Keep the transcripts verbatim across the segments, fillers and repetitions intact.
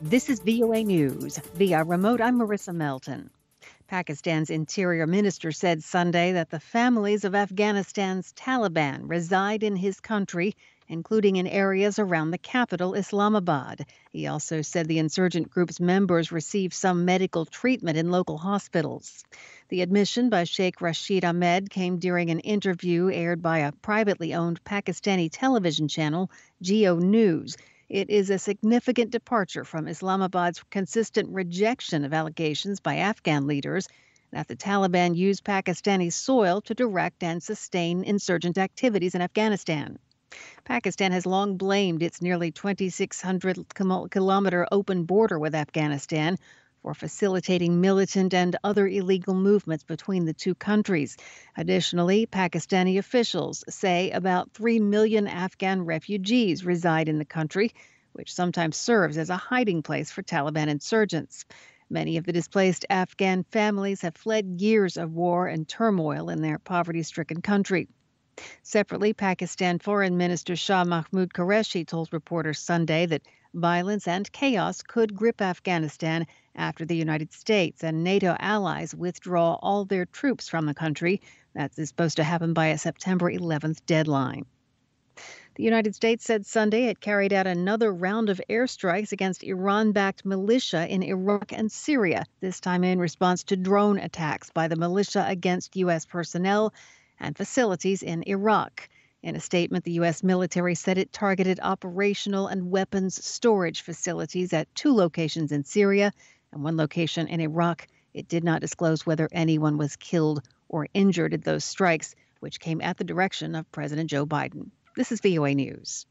This is V O A News. Via remote, I'm Marissa Melton. Pakistan's interior minister said Sunday that the families of Afghanistan's Taliban reside in his country, including in areas around the capital, Islamabad. He also said the insurgent group's members receive some medical treatment in local hospitals. The admission by Sheikh Rashid Ahmed came during an interview aired by a privately owned Pakistani television channel, Geo News. It is a significant departure from Islamabad's consistent rejection of allegations by Afghan leaders that the Taliban use Pakistani soil to direct and sustain insurgent activities in Afghanistan. Pakistan has long blamed its nearly twenty-six hundred kilometer open border with Afghanistan for facilitating militant and other illegal movements between the two countries. Additionally, Pakistani officials say about three million Afghan refugees reside in the country, which sometimes serves as a hiding place for Taliban insurgents. Many of the displaced Afghan families have fled years of war and turmoil in their poverty-stricken country. Separately, Pakistan Foreign Minister Shah Mahmood Qureshi told reporters Sunday that violence and chaos could grip Afghanistan after the United States and NATO allies withdraw all their troops from the country. That is supposed to happen by a September eleventh deadline. The United States said Sunday it carried out another round of airstrikes against Iran-backed militia in Iraq and Syria, this time in response to drone attacks by the militia against U S personnel and facilities in Iraq. In a statement, the U S military said it targeted operational and weapons storage facilities at two locations in Syria and one location in Iraq. It did not disclose whether anyone was killed or injured in those strikes, which came at the direction of President Joe Biden. This is V O A News.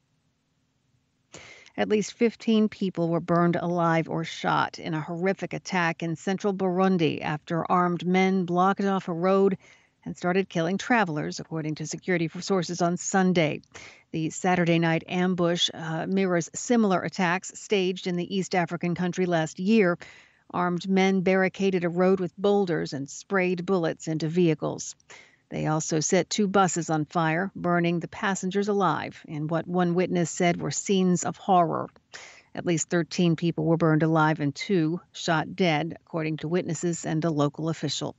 At least fifteen people were burned alive or shot in a horrific attack in central Burundi after armed men blocked off a road and started killing travelers, according to security sources on Sunday. The Saturday night ambush uh, mirrors similar attacks staged in the East African country last year. Armed men barricaded a road with boulders and sprayed bullets into vehicles. They also set two buses on fire, burning the passengers alive in what one witness said were scenes of horror. At least thirteen people were burned alive and two shot dead, according to witnesses and a local official.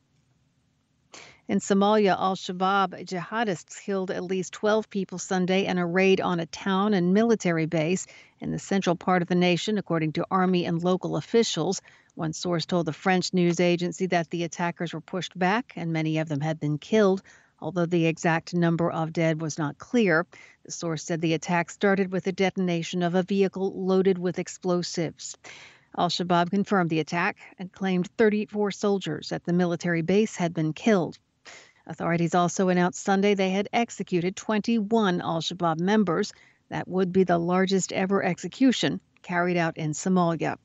In Somalia, al-Shabaab jihadists killed at least twelve people Sunday in a raid on a town and military base in the central part of the nation, according to army and local officials. One source told the French news agency that the attackers were pushed back and many of them had been killed, although the exact number of dead was not clear. The source said the attack started with the detonation of a vehicle loaded with explosives. Al-Shabaab confirmed the attack and claimed thirty-four soldiers at the military base had been killed. Authorities also announced Sunday they had executed twenty-one al-Shabaab members. That would be the largest ever execution carried out in Somalia.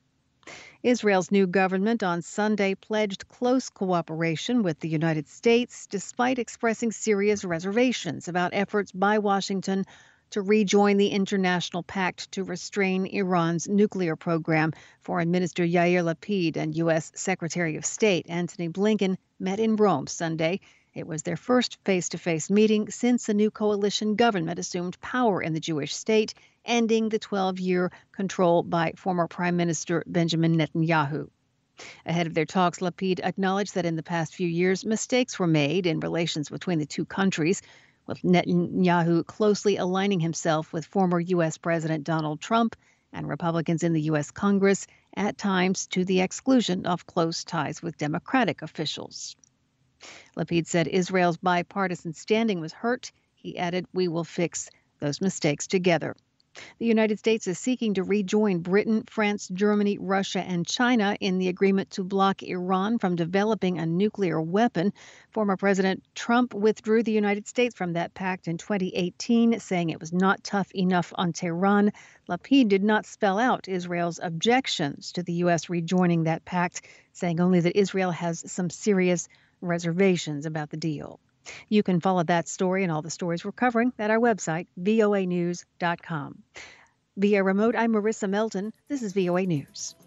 Israel's new government on Sunday pledged close cooperation with the United States, despite expressing serious reservations about efforts by Washington to rejoin the international pact to restrain Iran's nuclear program. Foreign Minister Yair Lapid and U S Secretary of State Antony Blinken met in Rome Sunday. It was their first face-to-face meeting since a new coalition government assumed power in the Jewish state, ending the twelve-year control by former Prime Minister Benjamin Netanyahu. Ahead of their talks, Lapid acknowledged that in the past few years, mistakes were made in relations between the two countries, with Netanyahu closely aligning himself with former U S. President Donald Trump and Republicans in the U S. Congress, at times to the exclusion of close ties with Democratic officials. Lapid said Israel's bipartisan standing was hurt. He added, "We will fix those mistakes together." The United States is seeking to rejoin Britain, France, Germany, Russia, and China in the agreement to block Iran from developing a nuclear weapon. Former President Trump withdrew the United States from that pact in twenty eighteen, saying it was not tough enough on Tehran. Lapid did not spell out Israel's objections to the U S rejoining that pact, saying only that Israel has some serious reservations about the deal. You can follow that story and all the stories we're covering at our website, V O A news dot com. Via remote, I'm Marissa Melton. This is V O A News.